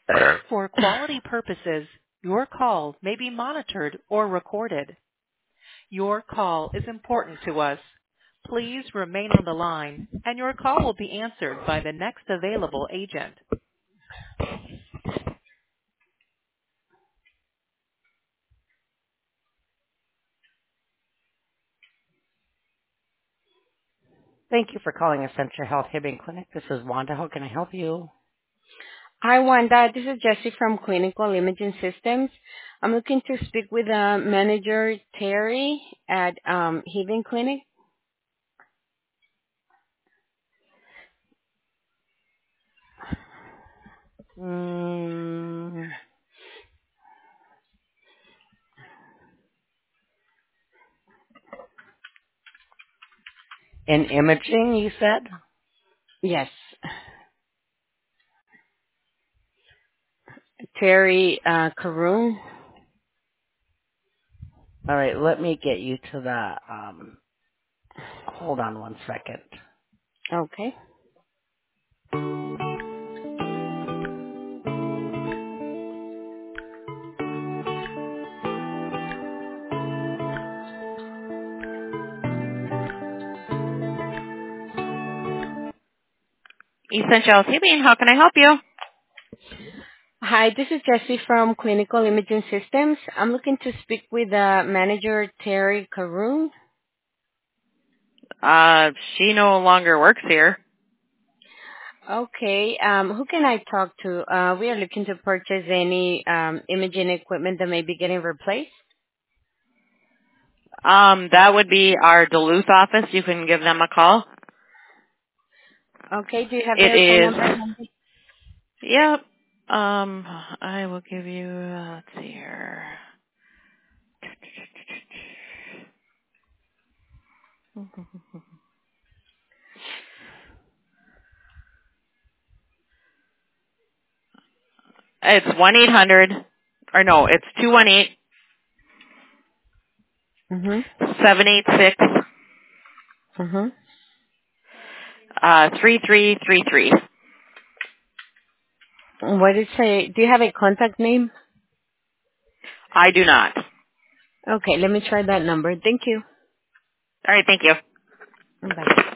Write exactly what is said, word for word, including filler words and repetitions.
For quality purposes, your call may be monitored or recorded. Your call is important to us. Please remain on the line, and your call will be answered by the next available agent. Thank you for calling Essentia Health Hibbing Clinic. This is Wanda. How can I help you? Hi, Wanda. This is Jessie from Clinical Imaging Systems. I'm looking to speak with uh, manager Terry at um, Haven Clinic. Mm, in imaging, you said? Yes. Terry uh, Karoon. All right, let me get you to the, um, hold on one second. Okay. Essential Tubing, how can I help you? Hi, this is Jessie from Clinical Imaging Systems. I'm looking to speak with uh, manager Terry Karoon. Uh, she no longer works here. Okay. Um, who can I talk to? Uh, we are looking to purchase any um, imaging equipment that may be getting replaced. Um, that would be our Duluth office. You can give them a call. Okay. Do you have It their phone is, number? yep. Um, I will give you, uh, let's see here. It's one eight hundred, or no, it's two one eight, Mm-hmm. seven eight six, Mm-hmm. uh, three three three three. What did it say? Do you have a contact name? I do not. Okay, let me try that number. Thank you. All right, thank you. Bye.